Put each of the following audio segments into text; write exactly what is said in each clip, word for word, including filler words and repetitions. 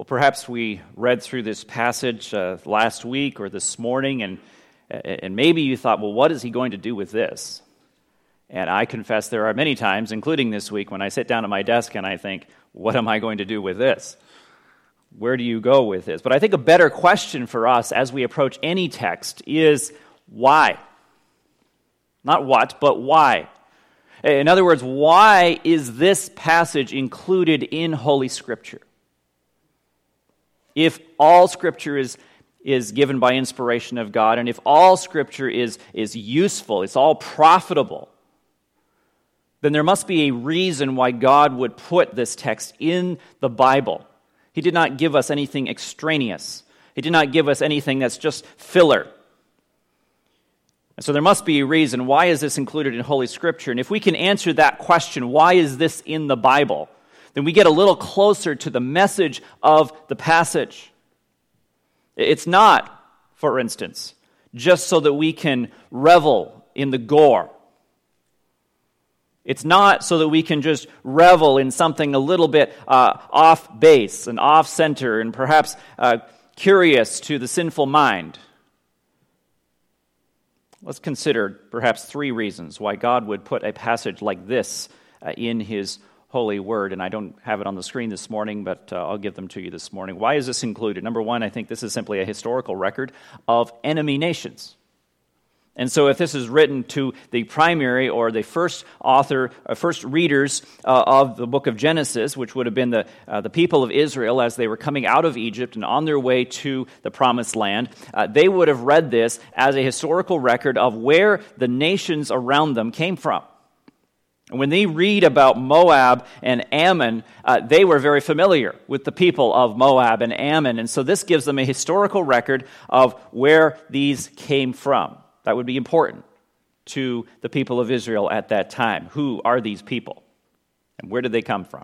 Well, perhaps we read through this passage uh, last week or this morning, and and maybe you thought, well, what is he going to do with this? And I confess there are many times, including this week, when I sit down at my desk and I think, what am I going to do with this? Where do you go with this? But I think a better question for us as we approach any text is why? Not what, but why? In other words, why is this passage included in Holy Scripture? If all Scripture is, is given by inspiration of God, and if all Scripture is, is useful, it's all profitable, then there must be a reason why God would put this text in the Bible. He did not give us anything extraneous. He did not give us anything that's just filler. And so there must be a reason. Why is this included in Holy Scripture? And if we can answer that question, why is this in the Bible, then we get a little closer to the message of the passage. It's not, for instance, just so that we can revel in the gore. It's not so that we can just revel in something a little bit uh, off base and off center and perhaps uh, curious to the sinful mind. Let's consider perhaps three reasons why God would put a passage like this uh, in His holy word. And I don't have it on the screen this morning, but uh, I'll give them to you this morning. Why is this included? Number one, I think this is simply a historical record of enemy nations. And so if this is written to the primary or the first author, uh, first readers uh, of the book of Genesis, which would have been the uh, the people of Israel as they were coming out of Egypt and on their way to the promised land, uh, they would have read this as a historical record of where the nations around them came from. And when they read about Moab and Ammon, uh, they were very familiar with the people of Moab and Ammon. And so this gives them a historical record of where these came from. That would be important to the people of Israel at that time. Who are these people? And where did they come from?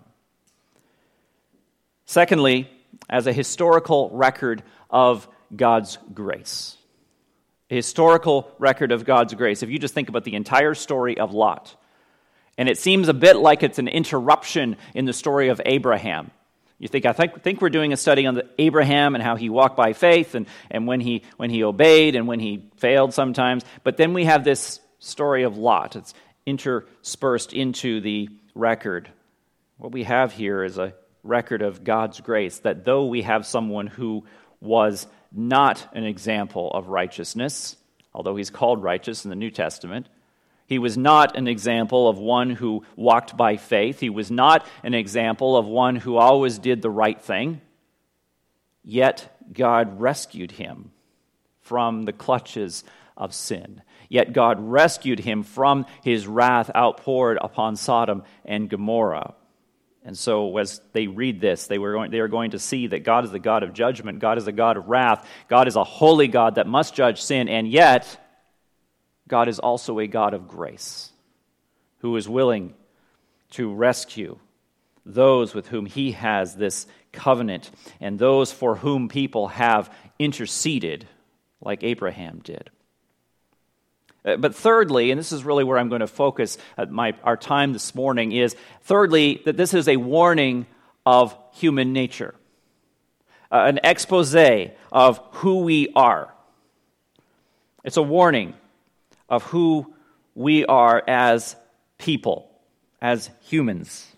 Secondly, as a historical record of God's grace. A historical record of God's grace. If you just think about the entire story of Lot, and it seems a bit like it's an interruption in the story of Abraham. You think, I think, think we're doing a study on the Abraham and how he walked by faith and, and when he when he obeyed and when he failed sometimes. But then we have this story of Lot. It's interspersed into the record. What we have here is a record of God's grace, that though we have someone who was not an example of righteousness, although he's called righteous in the New Testament, he was not an example of one who walked by faith. He was not an example of one who always did the right thing. Yet God rescued him from the clutches of sin. Yet God rescued him from his wrath outpoured upon Sodom and Gomorrah. And so as they read this, they were going, they are going to see that God is the God of judgment. God is the God of wrath. God is a holy God that must judge sin. And yet God is also a God of grace, who is willing to rescue those with whom He has this covenant and those for whom people have interceded, like Abraham did. But thirdly, and this is really where I'm going to focus my, our time this morning, is thirdly, that this is a warning of human nature, uh, an expose of who we are. It's a warning of who we are as people, as humans.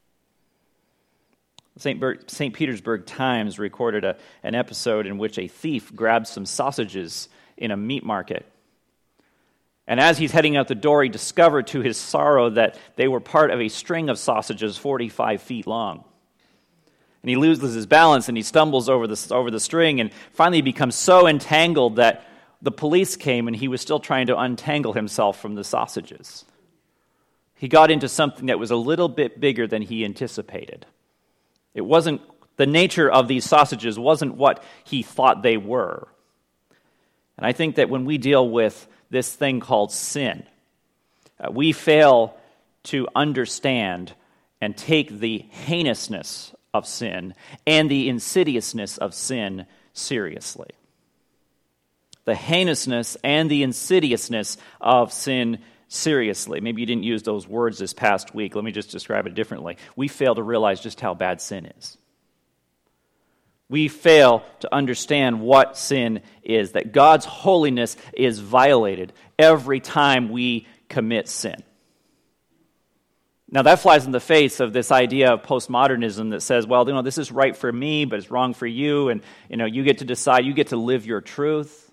Saint Ber- Saint Petersburg Times recorded a, an episode in which a thief grabbed some sausages in a meat market. And as he's heading out the door, he discovered to his sorrow that they were part of a string of sausages forty-five feet long. And he loses his balance and he stumbles over the, over the string and finally becomes so entangled that the police came and he was still trying to untangle himself from the sausages. He got into something that was a little bit bigger than he anticipated. It wasn't, the nature of these sausages wasn't what he thought they were. And I think that when we deal with this thing called sin, uh, we fail to understand and take the heinousness of sin and the insidiousness of sin seriously. The heinousness and the insidiousness of sin seriously. Maybe you didn't use those words this past week. Let me just describe it differently. We fail to realize just how bad sin is. We fail to understand what sin is, that God's holiness is violated every time we commit sin. Now, that flies in the face of this idea of postmodernism that says, well, you know, this is right for me, but it's wrong for you, and, you know, you get to decide, you get to live your truth.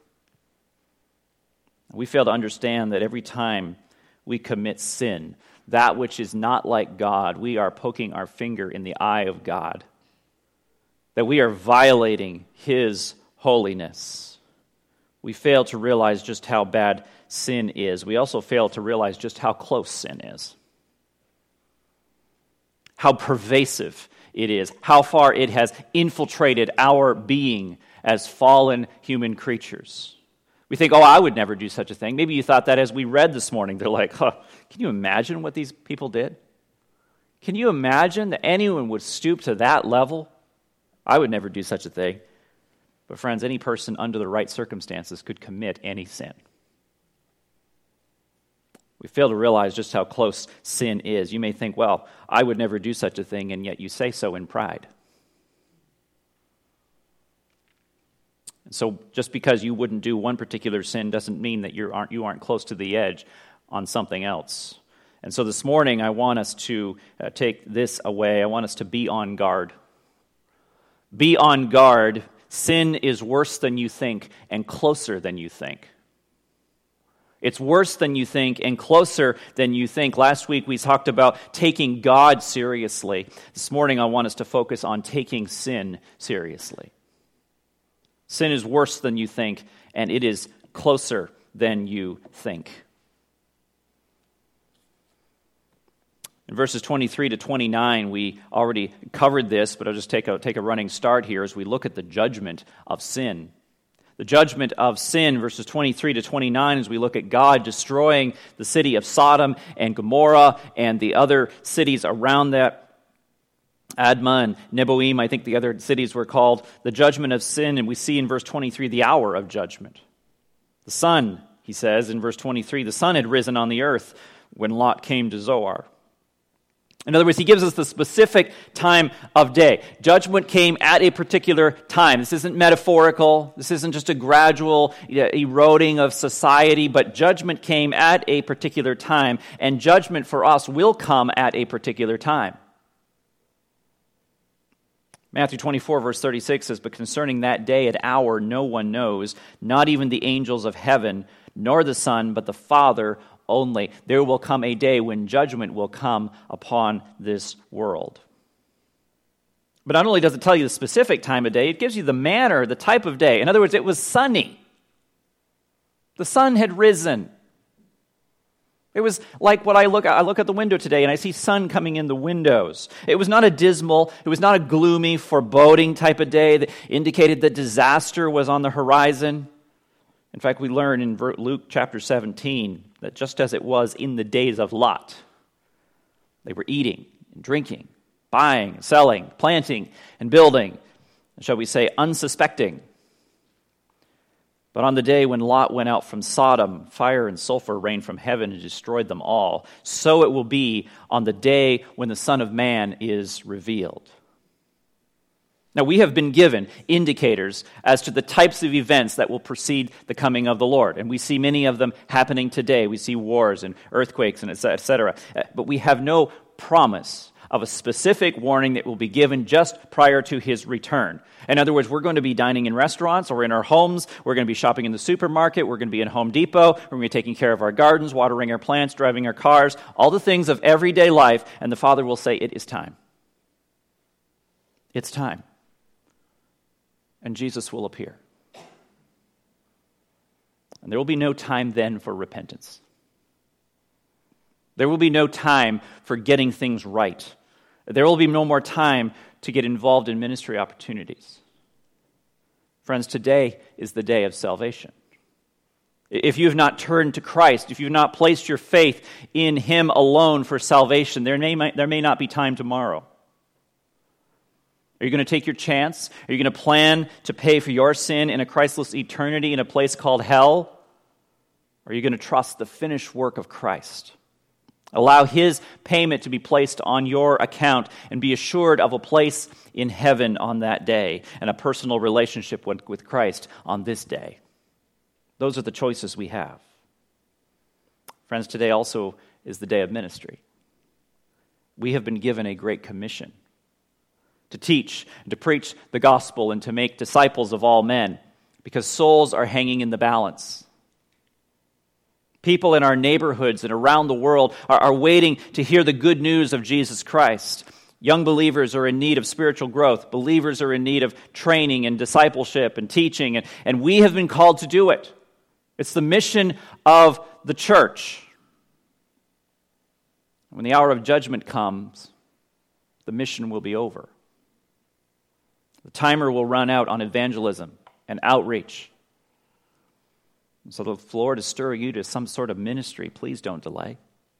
We fail to understand that every time we commit sin, that which is not like God, we are poking our finger in the eye of God, that we are violating His holiness. We fail to realize just how bad sin is. We also fail to realize just how close sin is, how pervasive it is, how far it has infiltrated our being as fallen human creatures. We think, oh, I would never do such a thing. Maybe you thought that as we read this morning. They're like, huh, can you imagine what these people did? Can you imagine that anyone would stoop to that level? I would never do such a thing. But friends, any person under the right circumstances could commit any sin. We fail to realize just how close sin is. You may think, well, I would never do such a thing, and yet you say so in pride. And so just because you wouldn't do one particular sin doesn't mean that you aren't, you aren't close to the edge on something else. And so this morning, I want us to uh, take this away. I want us to be on guard. Be on guard. Sin is worse than you think and closer than you think. It's worse than you think and closer than you think. Last week we talked about taking God seriously. This morning I want us to focus on taking sin seriously. Sin is worse than you think, and it is closer than you think. In verses twenty-three to twenty-nine, we already covered this, but I'll just take a, take a running start here as we look at the judgment of sin. The judgment of sin, verses twenty-three to twenty-nine, as we look at God destroying the city of Sodom and Gomorrah and the other cities around that, Admah and Neboim, I think the other cities were called, the judgment of sin, and we see in verse twenty-three the hour of judgment. The sun, he says in verse twenty-three, the sun had risen on the earth when Lot came to Zoar. In other words, he gives us the specific time of day. Judgment came at a particular time. This isn't metaphorical. This isn't just a gradual eroding of society, but judgment came at a particular time, and judgment for us will come at a particular time. Matthew twenty-four, verse thirty-six says, "But concerning that day and hour no one knows, not even the angels of heaven, nor the Son, but the Father only. There will come a day when judgment will come upon this world." But not only does it tell you the specific time of day, it gives you the manner, the type of day. In other words, it was sunny. The sun had risen. It was like what I look at. I look at the window today and I see sun coming in the windows. It was not a dismal, it was not a gloomy, foreboding type of day that indicated that disaster was on the horizon. In fact, we learn in Luke chapter seventeen that just as it was in the days of Lot, they were eating and drinking, buying, selling, planting, and building, shall we say, unsuspecting. But on the day when Lot went out from Sodom, fire and sulfur rained from heaven and destroyed them all. So it will be on the day when the Son of Man is revealed. Now, we have been given indicators as to the types of events that will precede the coming of the Lord. And we see many of them happening today. We see wars and earthquakes and et cetera. But we have no promise of a specific warning that will be given just prior to his return. In other words, we're going to be dining in restaurants or in our homes. We're going to be shopping in the supermarket. We're going to be in Home Depot. We're going to be taking care of our gardens, watering our plants, driving our cars, all the things of everyday life. And the Father will say, it is time. It's time. And Jesus will appear. And there will be no time then for repentance. There will be no time for getting things right. There will be no more time to get involved in ministry opportunities. Friends, today is the day of salvation. If you have not turned to Christ, if you have not placed your faith in Him alone for salvation, there may, there may not be time tomorrow. Are you going to take your chance? Are you going to plan to pay for your sin in a Christless eternity in a place called hell? Or are you going to trust the finished work of Christ? Allow his payment to be placed on your account and be assured of a place in heaven on that day and a personal relationship with, with Christ on this day. Those are the choices we have. Friends, today also is the day of ministry. We have been given a great commission to teach, and to preach the gospel, and to make disciples of all men, because souls are hanging in the balance. People in our neighborhoods and around the world are, are waiting to hear the good news of Jesus Christ. Young believers are in need of spiritual growth. Believers are in need of training and discipleship and teaching, and, and we have been called to do it. It's the mission of the church. When the hour of judgment comes, the mission will be over. The timer will run out on evangelism and outreach. So the Lord is stirring you to some sort of ministry. Please don't delay.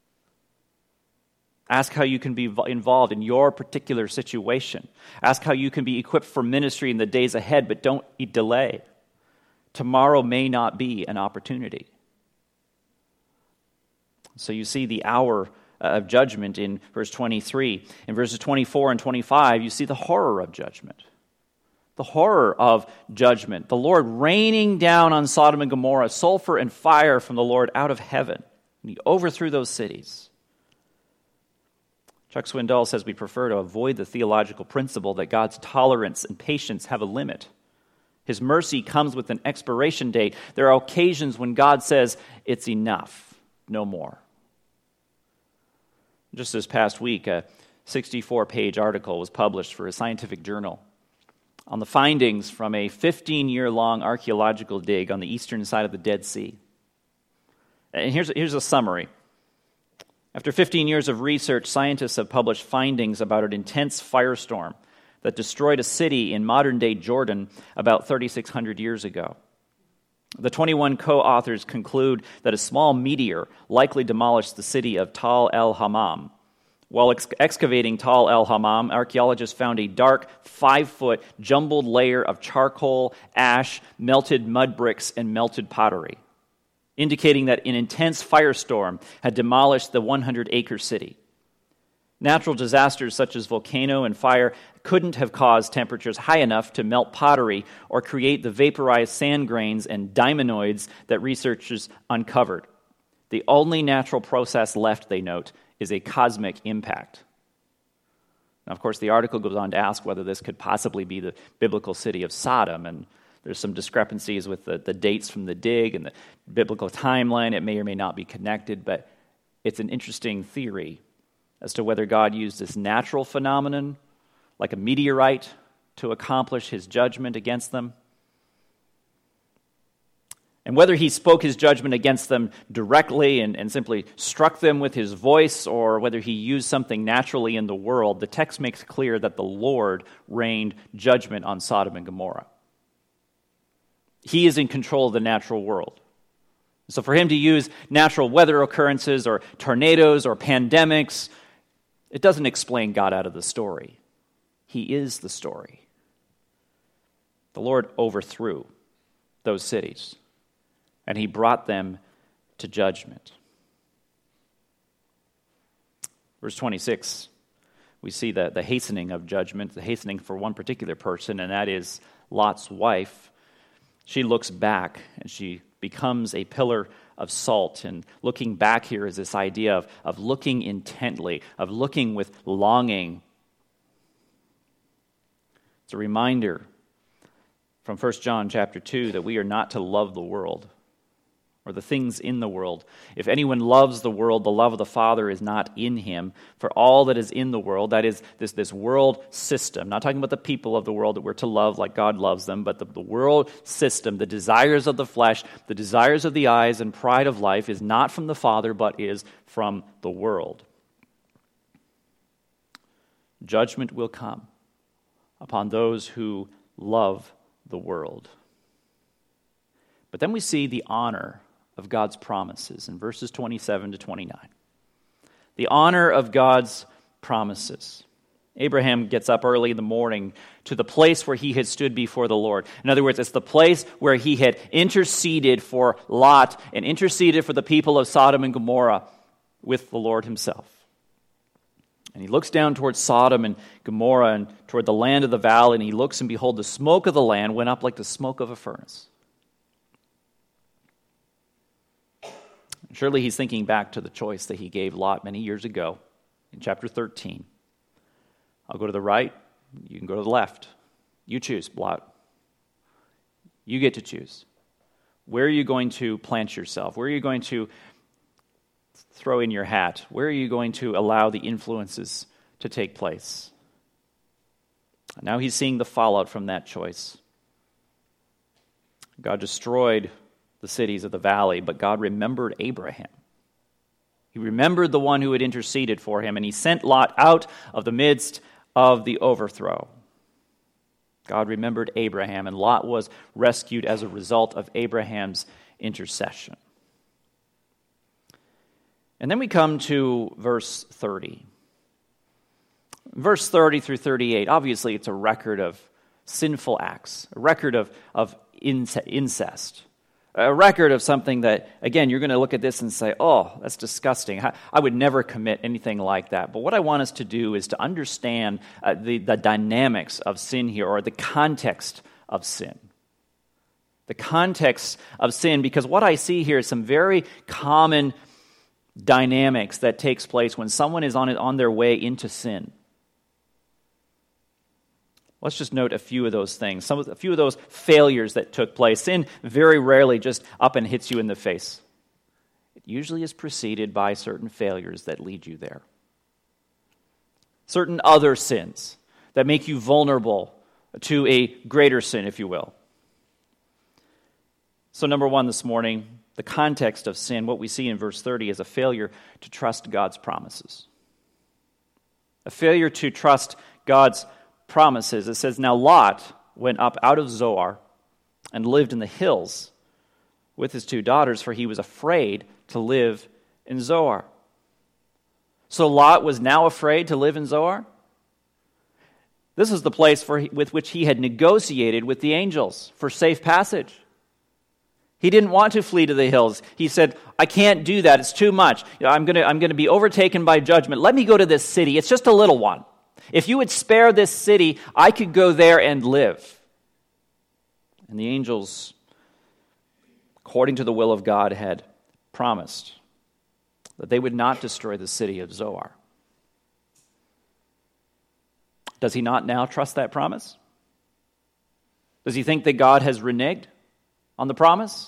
Ask how you can be involved in your particular situation. Ask how you can be equipped for ministry in the days ahead, but don't delay. Tomorrow may not be an opportunity. So you see the hour of judgment in verse twenty-three. In verses twenty-four and twenty-five, you see the horror of judgment. The horror of judgment. The Lord raining down on Sodom and Gomorrah sulfur and fire from the Lord out of heaven. And he overthrew those cities. Chuck Swindoll says we prefer to avoid the theological principle that God's tolerance and patience have a limit. His mercy comes with an expiration date. There are occasions when God says, it's enough, no more. Just this past week, a sixty-four page article was published for a scientific journal on the findings from a fifteen-year-long archaeological dig on the eastern side of the Dead Sea. And here's, here's a summary. After fifteen years of research, scientists have published findings about an intense firestorm that destroyed a city in modern-day Jordan about thirty-six hundred years ago. The twenty-one co-authors conclude that a small meteor likely demolished the city of Tal el-Hammam. While ex- excavating Tal el-Hammam, archaeologists found a dark, five-foot, jumbled layer of charcoal, ash, melted mud bricks, and melted pottery, indicating that an intense firestorm had demolished the one hundred acre city. Natural disasters such as volcano and fire couldn't have caused temperatures high enough to melt pottery or create the vaporized sand grains and diamondoids that researchers uncovered. The only natural process left, they note, is a cosmic impact. Now, of course, the article goes on to ask whether this could possibly be the biblical city of Sodom, and there's some discrepancies with the, the dates from the dig and the biblical timeline. It may or may not be connected, but it's an interesting theory as to whether God used this natural phenomenon, like a meteorite, to accomplish his judgment against them, and whether he spoke his judgment against them directly and, and simply struck them with his voice, or whether he used something naturally in the world. The text makes clear that the Lord rained judgment on Sodom and Gomorrah. He is in control of the natural world. So for him to use natural weather occurrences or tornadoes or pandemics, it doesn't explain God out of the story. He is the story. The Lord overthrew those cities, and he brought them to judgment. Verse twenty-six, we see the, the hastening of judgment, the hastening for one particular person, and that is Lot's wife. She looks back, and she becomes a pillar of salt. And looking back here is this idea of, of looking intently, of looking with longing. It's a reminder from First John chapter two that we are not to love the world or the things in the world. If anyone loves the world, the love of the Father is not in him. For all that is in the world, that is this, this world system, not talking about the people of the world that we're to love like God loves them, but the, the world system, the desires of the flesh, the desires of the eyes, and pride of life is not from the Father, but is from the world. Judgment will come upon those who love the world. But then we see the honor of God's promises in verses twenty-seven to twenty-nine. The honor of God's promises. Abraham gets up early in the morning to the place where he had stood before the Lord. In other words, it's the place where he had interceded for Lot and interceded for the people of Sodom and Gomorrah. with the Lord himself. And he looks down towards Sodom and Gomorrah and toward the land of the valley, and he looks, and behold, the smoke of the land went up like the smoke of a furnace. Surely he's thinking back to the choice that he gave Lot many years ago in chapter thirteen. I'll go to the right, you can go to the left. You choose, Lot. You get to choose. Where are you going to plant yourself? Where are you going to throw in your hat? Where are you going to allow the influences to take place? Now he's seeing the fallout from that choice. God destroyed the cities of the valley, but God remembered Abraham. He remembered the one who had interceded for him, and he sent Lot out of the midst of the overthrow. God remembered Abraham, and Lot was rescued as a result of Abraham's intercession. And then we come to verse thirty. Verse thirty through thirty-eight, obviously it's a record of sinful acts, a record of, of incest, a record of something that, again, you're going to look at this and say, oh, that's disgusting. I would never commit anything like that. But what I want us to do is to understand uh, the, the dynamics of sin here, or the context of sin. The context of sin, because what I see here is some very common dynamics that takes place when someone is on it, on their way into sin. Let's just note a few of those things, some of, a few of those failures that took place. Sin very rarely just up and hits you in the face. It usually is preceded by certain failures that lead you there. Certain other sins that make you vulnerable to a greater sin, if you will. So number one this morning, the context of sin, what we see in verse thirty is a failure to trust God's promises. A failure to trust God's promises. It says, now Lot went up out of Zoar and lived in the hills with his two daughters, for he was afraid to live in Zoar. So Lot was now afraid to live in Zoar? This is the place for, with which he had negotiated with the angels for safe passage. He didn't want to flee to the hills. He said, I can't do that. It's too much. You know, I'm going to, I'm going to be overtaken by judgment. Let me go to this city. It's just a little one. If you would spare this city, I could go there and live. And the angels, according to the will of God, had promised that they would not destroy the city of Zoar. Does he not now trust that promise? Does he think that God has reneged on the promise?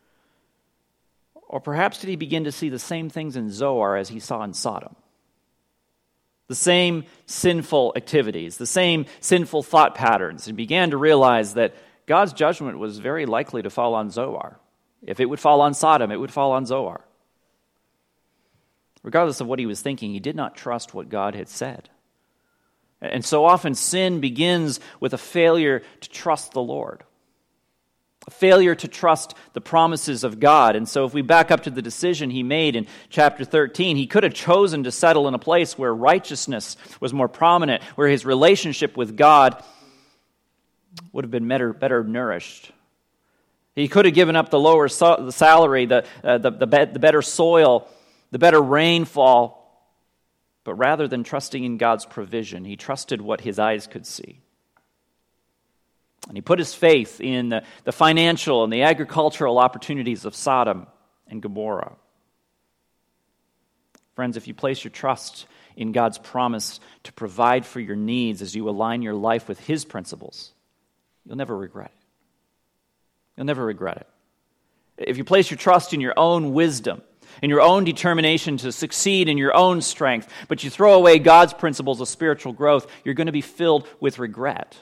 Or perhaps did he begin to see the same things in Zoar as he saw in Sodom? The same sinful activities, the same sinful thought patterns, and began to realize that God's judgment was very likely to fall on Zoar. If it would fall on Sodom, it would fall on Zoar. Regardless of what he was thinking, he did not trust what God had said. And so often sin begins with a failure to trust the Lord. A failure to trust the promises of God. And so if we back up to the decision he made in chapter thirteen, he could have chosen to settle in a place where righteousness was more prominent, where his relationship with God would have been better, better nourished. He could have given up the lower so, the salary, the, uh, the, the, be, the better soil, the better rainfall. But rather than trusting in God's provision, he trusted what his eyes could see. And he put his faith in the, the financial and the agricultural opportunities of Sodom and Gomorrah. Friends, if you place your trust in God's promise to provide for your needs as you align your life with his principles, you'll never regret it. You'll never regret it. If you place your trust in your own wisdom, in your own determination to succeed in your own strength, but you throw away God's principles of spiritual growth, you're going to be filled with regret.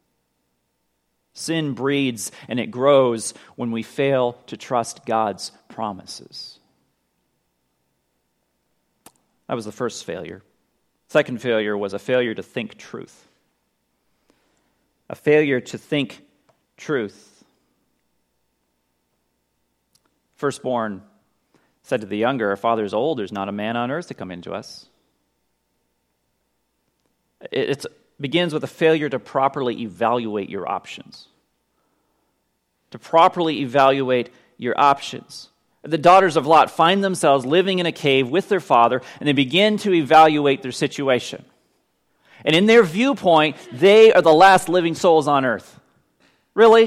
Sin breeds and it grows when we fail to trust God's promises. That was the first failure. Second failure was a failure to think truth. A failure to think truth. Firstborn said to the younger, our father is old, there's not a man on earth to come into us. It begins with a failure to properly evaluate your options. To properly evaluate your options. The daughters of Lot find themselves living in a cave with their father, and they begin to evaluate their situation. And in their viewpoint, they are the last living souls on earth. Really?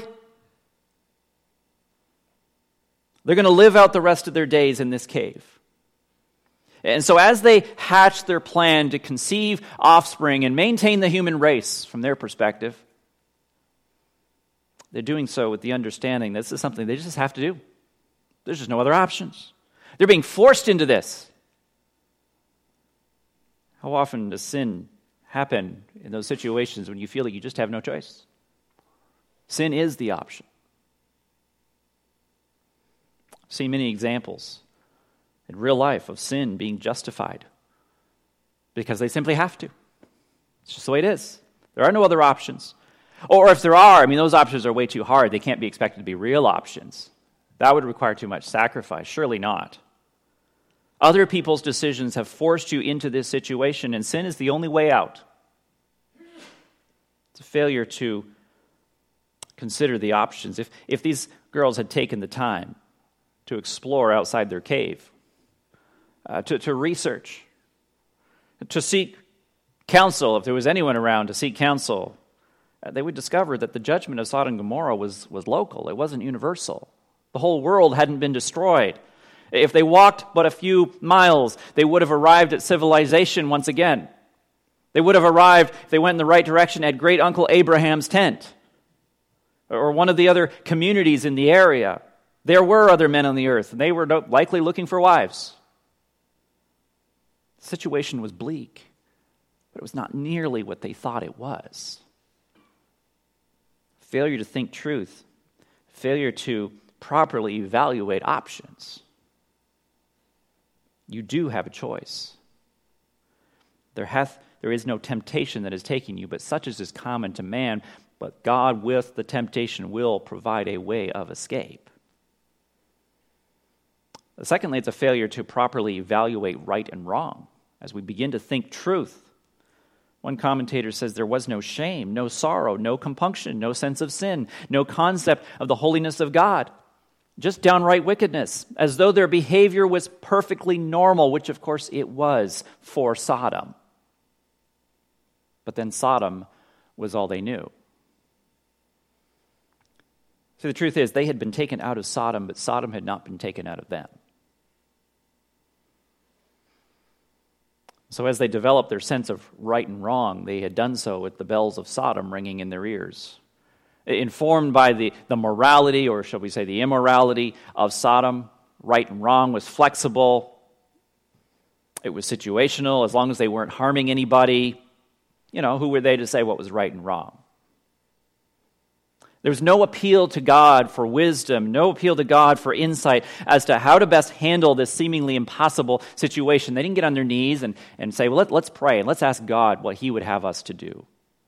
They're going to live out the rest of their days in this cave. And so as they hatch their plan to conceive offspring and maintain the human race from their perspective, they're doing so with the understanding that this is something they just have to do. There's just no other options. They're being forced into this. How often does sin happen in those situations when you feel like you just have no choice? Sin is the option. I've seen many examples in real life of sin being justified because they simply have to. It's just the way it is. There are no other options. Or if there are, I mean, those options are way too hard. They can't be expected to be real options. That would require too much sacrifice. Surely not. Other people's decisions have forced you into this situation, and sin is the only way out. It's a failure to consider the options. If, if these girls had taken the time to explore outside their cave, uh, to, to research, to seek counsel, if there was anyone around to seek counsel, uh, they would discover that the judgment of Sodom and Gomorrah was, was local. It wasn't universal. The whole world hadn't been destroyed. If they walked but a few miles, they would have arrived at civilization once again. They would have arrived, if they went in the right direction, at Great Uncle Abraham's tent, or one of the other communities in the area. There were other men on the earth, and they were likely looking for wives. The situation was bleak, but it was not nearly what they thought it was. Failure to think truth, failure to properly evaluate options. You do have a choice. There hath there is no temptation that is taking you, but such as is common to man, but God with the temptation will provide a way of escape. Secondly, it's a failure to properly evaluate right and wrong as we begin to think truth. One commentator says there was no shame, no sorrow, no compunction, no sense of sin, no concept of the holiness of God. Just downright wickedness, as though their behavior was perfectly normal, which of course it was for Sodom. But then Sodom was all they knew. So the truth is, they had been taken out of Sodom, but Sodom had not been taken out of them. So as they developed their sense of right and wrong, they had done so with the bells of Sodom ringing in their ears. Informed by the, the morality, or shall we say the immorality of Sodom, right and wrong was flexible. It was situational. As long as they weren't harming anybody, you know, who were they to say what was right and wrong? There was no appeal to God for wisdom, no appeal to God for insight as to how to best handle this seemingly impossible situation. They didn't get on their knees and, and say, well, let, let's pray and let's ask God what he would have us to do.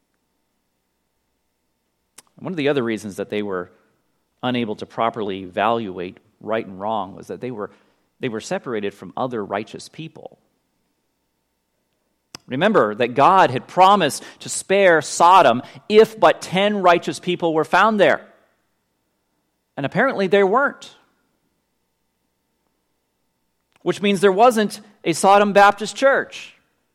One of the other reasons that they were unable to properly evaluate right and wrong was that they were, they were separated from other righteous people. Remember that God had promised to spare Sodom if but ten righteous people were found there. And apparently there weren't. Which means there wasn't a Sodom Baptist church.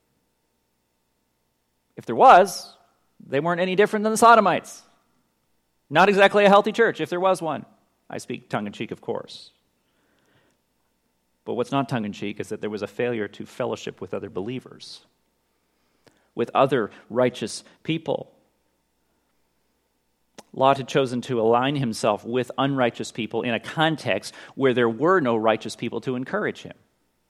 If there was, they weren't any different than the Sodomites. Not exactly a healthy church, if there was one. I speak tongue-in-cheek, of course. But what's not tongue-in-cheek is that there was a failure to fellowship with other believers, with other righteous people. Lot had chosen to align himself with unrighteous people in a context where there were no righteous people to encourage him.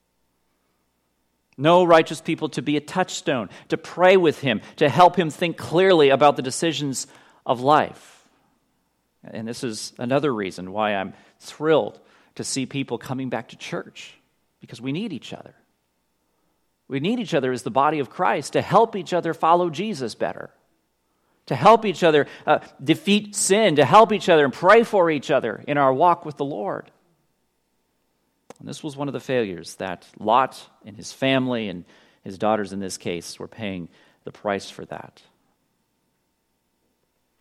No righteous people to be a touchstone, to pray with him, to help him think clearly about the decisions of life. And this is another reason why I'm thrilled to see people coming back to church, because we need each other. We need each other as the body of Christ to help each other follow Jesus better, to help each other uh, defeat sin, to help each other and pray for each other in our walk with the Lord. And this was one of the failures that Lot and his family and his daughters in this case were paying the price for that.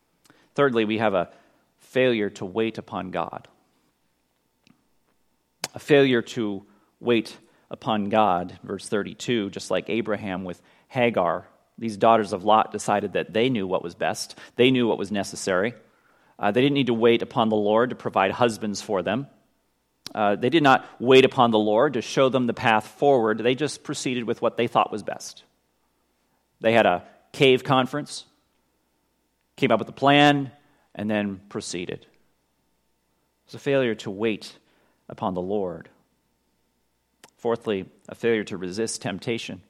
Thirdly, we have a failure to wait upon God. a failure to wait upon God. Verse thirty-two, just like Abraham with Hagar, these daughters of Lot decided that they knew what was best. They knew what was necessary. Uh, they didn't need to wait upon the Lord to provide husbands for them. Uh, they did not wait upon the Lord to show them the path forward. They just proceeded with what they thought was best. They had a cave conference, came up with a plan, and then proceeded. It's a failure to wait upon the Lord. Fourthly, a failure to resist temptation.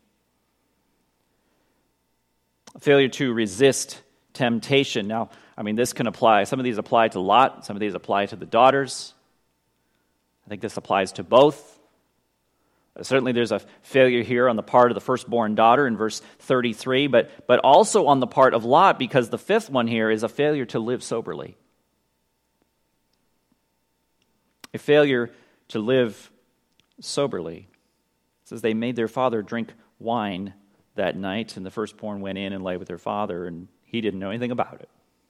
A failure to resist temptation. Now, I mean, this can apply. Some of these apply to Lot. Some of these apply to the daughters. I think this applies to both. Uh, certainly there's a failure here on the part of the firstborn daughter in verse thirty-three, but, but also on the part of Lot, because the fifth one here is a failure to live soberly. A failure to live soberly. It says they made their father drink wine that night, and the firstborn went in and lay with their father, and he didn't know anything about it.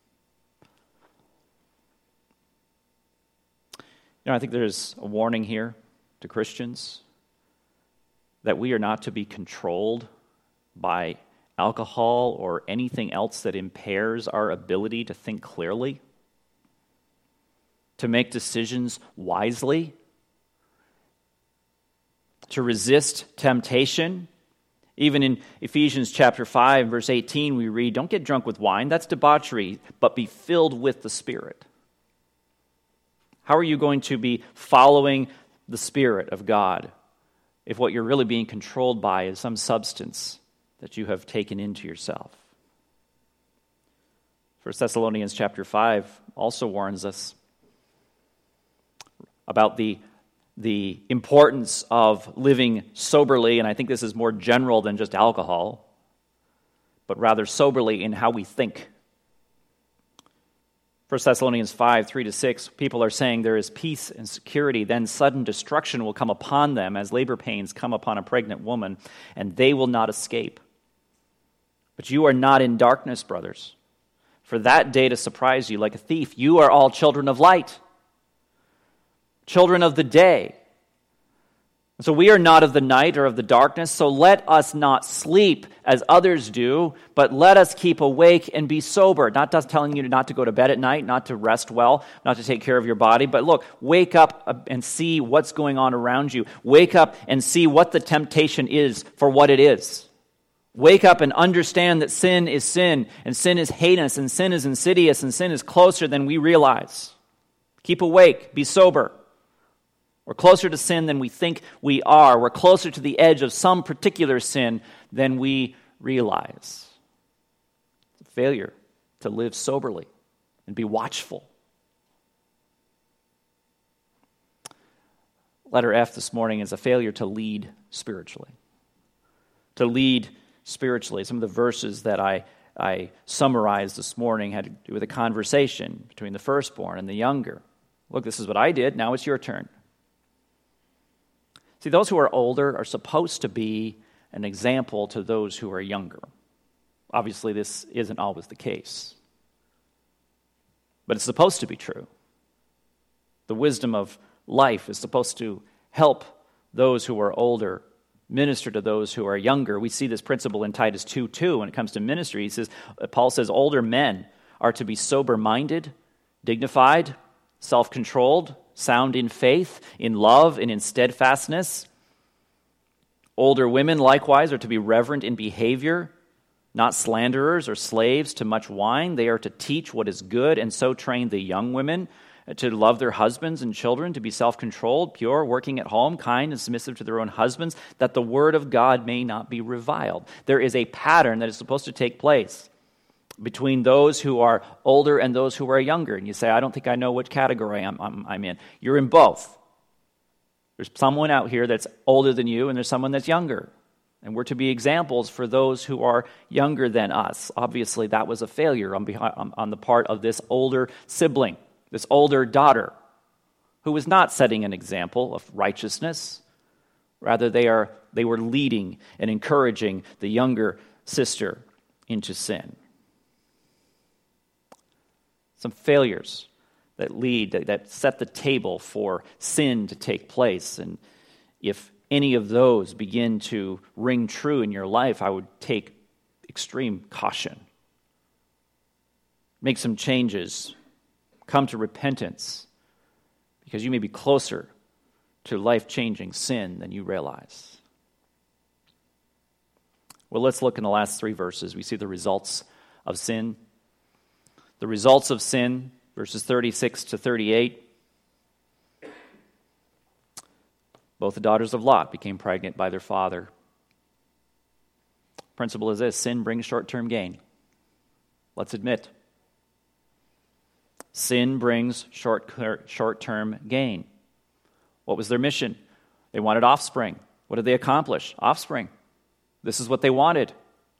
You know, I think there's a warning here to Christians that we are not to be controlled by alcohol or anything else that impairs our ability to think clearly, to make decisions wisely, to resist temptation. Even in Ephesians chapter five, verse eighteen, we read, "Don't get drunk with wine, that's debauchery, but be filled with the Spirit." How are you going to be following the Spirit of God if what you're really being controlled by is some substance that you have taken into yourself? First Thessalonians chapter five also warns us about the, the importance of living soberly, and I think this is more general than just alcohol, but rather soberly in how we think. First Thessalonians five, three to six, people are saying there is peace and security, then sudden destruction will come upon them as labor pains come upon a pregnant woman, and they will not escape. But you are not in darkness, brothers, for that day to surprise you like a thief. You are all children of light, children of the day. So we are not of the night or of the darkness, so let us not sleep as others do, but let us keep awake and be sober. Not just telling you not to go to bed at night, not to rest well, not to take care of your body, but look, wake up and see what's going on around you. Wake up and see what the temptation is for what it is. Wake up and understand that sin is sin, and sin is heinous, and sin is insidious, and sin is closer than we realize. Keep awake, be sober. We're closer to sin than we think we are. We're closer to the edge of some particular sin than we realize. It's a failure to live soberly and be watchful. Letter F this morning is a failure to lead spiritually. To lead spiritually. Some of the verses that I, I summarized this morning had to do with a conversation between the firstborn and the younger. Look, this is what I did. Now it's your turn. See, those who are older are supposed to be an example to those who are younger. Obviously, this isn't always the case. But it's supposed to be true. The wisdom of life is supposed to help those who are older minister to those who are younger. We see this principle in Titus two two when it comes to ministry. He says, Paul says, older men are to be sober-minded, dignified, self-controlled, sound in faith, in love, and in steadfastness. Older women, likewise, are to be reverent in behavior, not slanderers or slaves to much wine. They are to teach what is good, and so train the young women to love their husbands and children, to be self-controlled, pure, working at home, kind, and submissive to their own husbands, that the word of God may not be reviled. There is a pattern that is supposed to take place between those who are older and those who are younger. And you say, I don't think I know which category I'm, I'm, I'm in. You're in both. There's someone out here that's older than you, and there's someone that's younger. And we're to be examples for those who are younger than us. Obviously, that was a failure on, behind, on the part of this older sibling, this older daughter, who was not setting an example of righteousness. Rather, they are they were leading and encouraging the younger sister into sin. Some failures that lead, that, that set the table for sin to take place. And if any of those begin to ring true in your life, I would take extreme caution. Make some changes. Come to repentance, because you may be closer to life-changing sin than you realize. Well, let's look in the last three verses. We see the results of sin. The results of sin, verses thirty-six to thirty-eight. Both the daughters of Lot became pregnant by their father. Principle is this: sin brings short-term gain. Let's admit. Sin brings short, short-term gain. What was their mission? They wanted offspring. What did they accomplish? Offspring. This is what they wanted.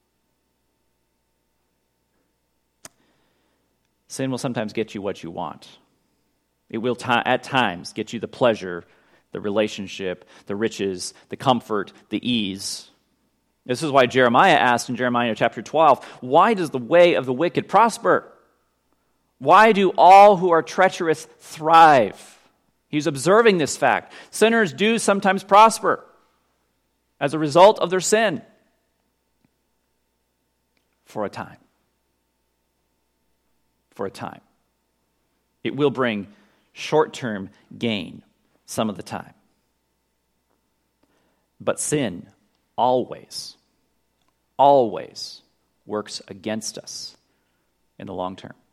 Sin will sometimes get you what you want. It will t- at times get you the pleasure, the relationship, the riches, the comfort, the ease. This is why Jeremiah asked in Jeremiah chapter twelve, why does the way of the wicked prosper? Why do all who are treacherous thrive? He's observing this fact. Sinners do sometimes prosper as a result of their sin for a time. For a time. It will bring short-term gain some of the time. But sin always, always works against us in the long term.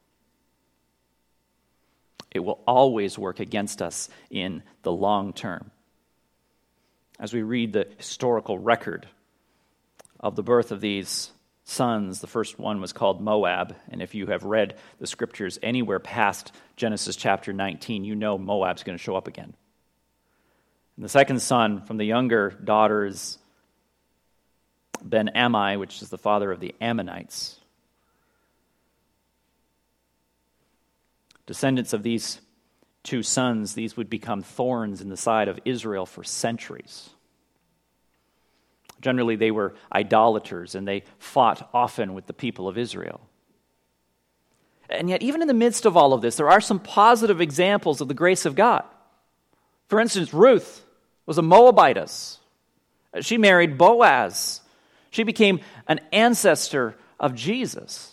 It will always work against us in the long term. As we read the historical record of the birth of these sons, the first one was called Moab, and if you have read the scriptures anywhere past Genesis chapter nineteen, you know Moab's going to show up again. And the second son from the younger daughter is Ben-Ammi, which is the father of the Ammonites. Descendants of these two sons, these would become thorns in the side of Israel for centuries. Generally, they were idolaters, and they fought often with the people of Israel. And yet, even in the midst of all of this, there are some positive examples of the grace of God. For instance, Ruth was a Moabitess. She married Boaz. She became an ancestor of Jesus.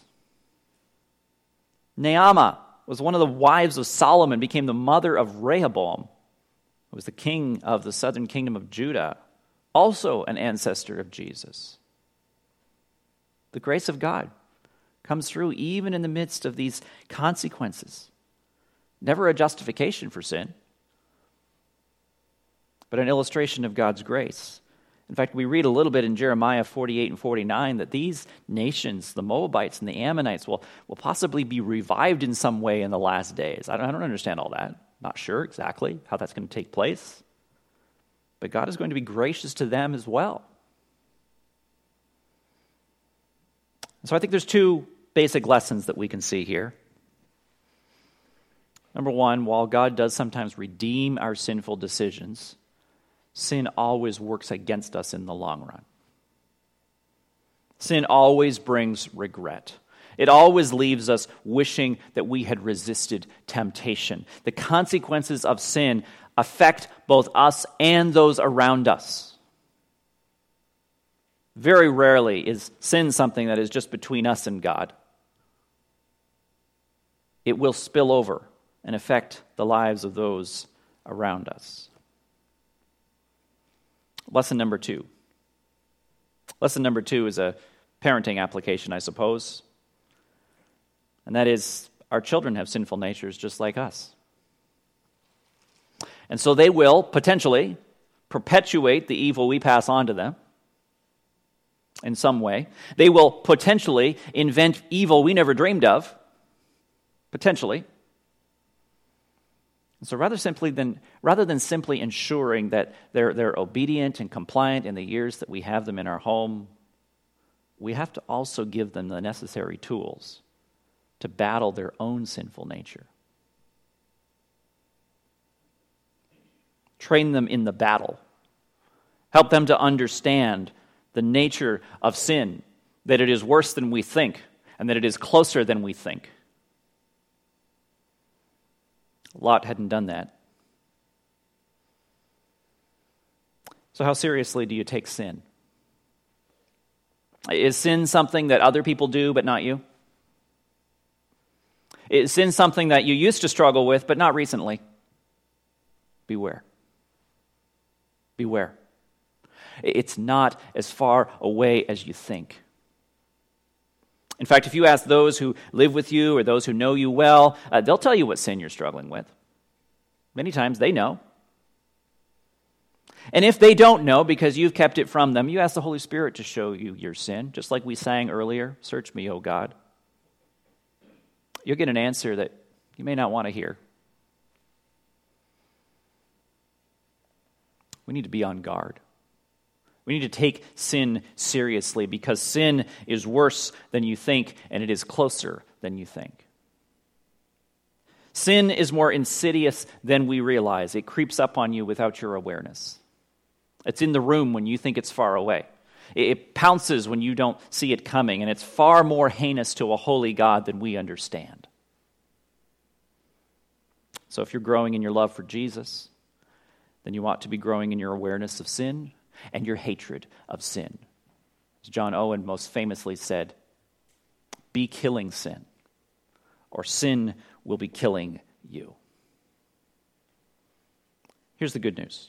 Naamah was one of the wives of Solomon, became the mother of Rehoboam, who was the king of the southern kingdom of Judah, also an ancestor of Jesus. The grace of God comes through even in the midst of these consequences. Never a justification for sin, but an illustration of God's grace. In fact, we read a little bit in Jeremiah forty-eight and forty-nine that these nations, the Moabites and the Ammonites, will, will possibly be revived in some way in the last days. I don't, I don't understand all that. Not sure exactly how that's going to take place. But God is going to be gracious to them as well. So I think there's two basic lessons that we can see here. Number one, while God does sometimes redeem our sinful decisions, sin always works against us in the long run. Sin always brings regret. It always leaves us wishing that we had resisted temptation. The consequences of sin affect both us and those around us. Very rarely is sin something that is just between us and God. It will spill over and affect the lives of those around us. Lesson number two. Lesson number two is a parenting application, I suppose. And that is, our children have sinful natures just like us. And so they will potentially perpetuate the evil we pass on to them in some way. They will potentially invent evil we never dreamed of, potentially. And so rather simply than rather than simply ensuring that they're they're obedient and compliant in the years that we have them in our home, we have to also give them the necessary tools to battle their own sinful nature. Train them in the battle. Help them to understand the nature of sin, that it is worse than we think, and that it is closer than we think. Lot hadn't done that. So how seriously do you take sin? Is sin something that other people do but not you? Is sin something that you used to struggle with but not recently? Beware. Beware. It's not as far away as you think. In fact, if you ask those who live with you or those who know you well, uh, they'll tell you what sin you're struggling with. Many times they know. And if they don't know because you've kept it from them, you ask the Holy Spirit to show you your sin, just like we sang earlier, "Search me, O God." You'll get an answer that you may not want to hear. We need to be on guard. We need to take sin seriously because sin is worse than you think, and it is closer than you think. Sin is more insidious than we realize. It creeps up on you without your awareness. It's in the room when you think it's far away. It pounces when you don't see it coming, and it's far more heinous to a holy God than we understand. So if you're growing in your love for Jesus, then you ought to be growing in your awareness of sin and your hatred of sin. As John Owen most famously said, "Be killing sin, or sin will be killing you." Here's the good news.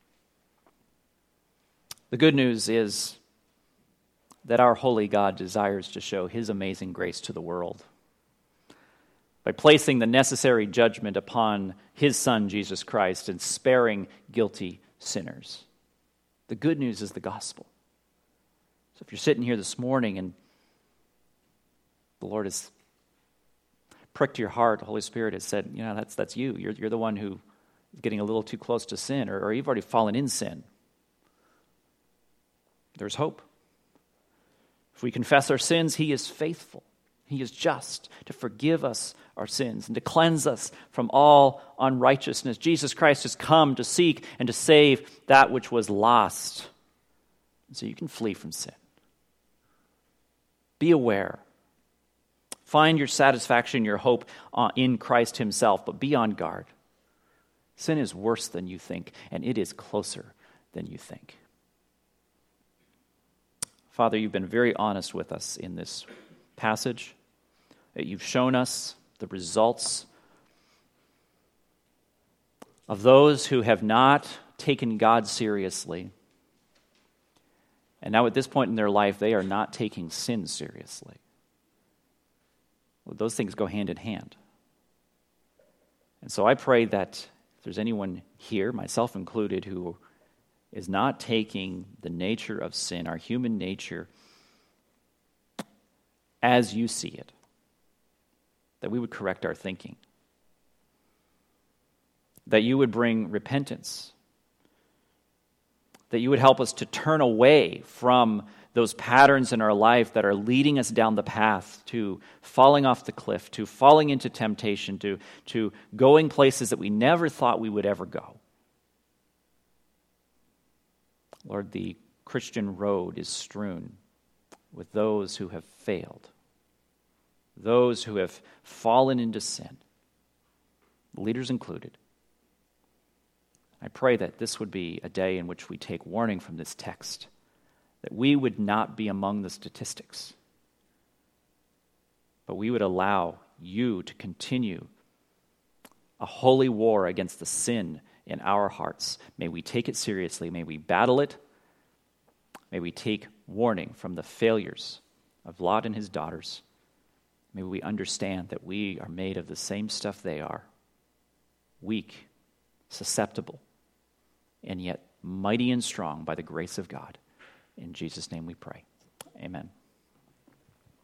The good news is that our holy God desires to show his amazing grace to the world by placing the necessary judgment upon his Son, Jesus Christ, and sparing guilty sinners. The good news is the gospel. So if you're sitting here this morning and the Lord has pricked your heart, the Holy Spirit has said, you know, that's that's you. You're, you're the one who is getting a little too close to sin, or, or you've already fallen in sin. There's hope. If we confess our sins, he is faithful. He is just to forgive us our sins and to cleanse us from all unrighteousness. Jesus Christ has come to seek and to save that which was lost. So you can flee from sin. Be aware. Find your satisfaction, your hope in Christ himself, but be on guard. Sin is worse than you think, and it is closer than you think. Father, you've been very honest with us in this passage. You've shown us the results of those who have not taken God seriously. And now at this point in their life, they are not taking sin seriously. Well, those things go hand in hand. And so I pray that if there's anyone here, myself included, who is not taking the nature of sin, our human nature, as you see it, that we would correct our thinking, that you would bring repentance, that you would help us to turn away from those patterns in our life that are leading us down the path to falling off the cliff, to falling into temptation, to, to going places that we never thought we would ever go. Lord, the Christian road is strewn with those who have failed, those who have fallen into sin, leaders included. I pray that this would be a day in which we take warning from this text, that we would not be among the statistics, but we would allow you to continue a holy war against the sin in our hearts. May we take it seriously. May we battle it. May we take warning from the failures of Lot and his daughters. May we understand that we are made of the same stuff they are, weak, susceptible, and yet mighty and strong by the grace of God. In Jesus' name we pray. Amen.